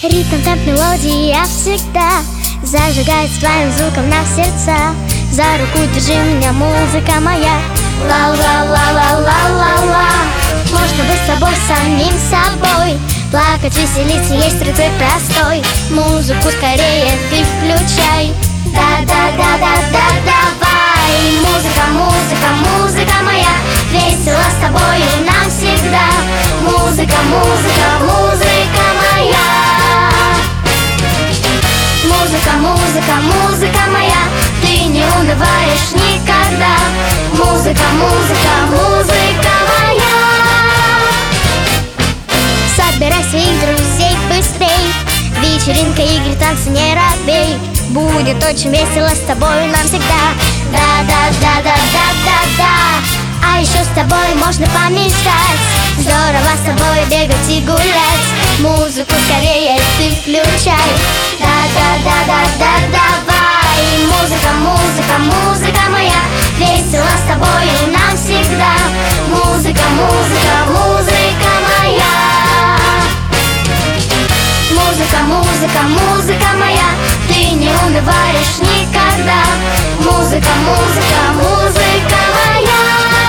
Ритм, темп, мелодии я всегда зажигает своим звуком на сердца. За руку держи меня, музыка моя. Ла-ла-ла-ла-ла-ла-ла. Можно быть с собой, самим собой. Плакать, веселиться, есть рецепт простой. Музыку скорее ты включай. Да-да-да-да-да, давай. Музыка, музыка, музыка моя. Весело с тобою навсегда. Музыка, музыка, музыка моя. Музыка, музыка, музыка моя. Ты не унываешь никогда. Музыка, музыка, музыка моя. Собирай своих друзей быстрей. Вечеринка, игры, танцы, не робей. Будет очень весело с тобой навсегда. Да-да-да-да-да-да-да. А еще с тобой можно помечтать. Здорово с тобой бегать и гулять. Музыку скорее ты включай. Да-да-да-да-да, давай. Музыка, музыка, музыка моя. Весело с тобою навсегда. Музыка, музыка, музыка моя. Музыка, музыка, музыка моя. Ты не унываешь никогда. Музыка, музыка, музыка моя.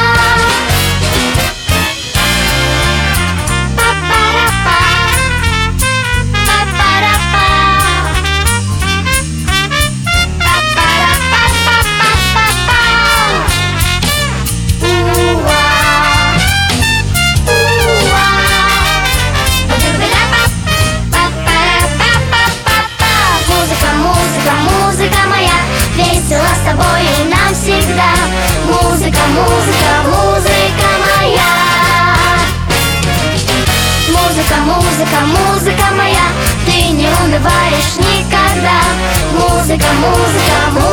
Весело с тобою навсегда. Музыка, музыка, музыка моя. Музыка, музыка, музыка моя. Ты не унываешь никогда. Музыка, музыка, музыка.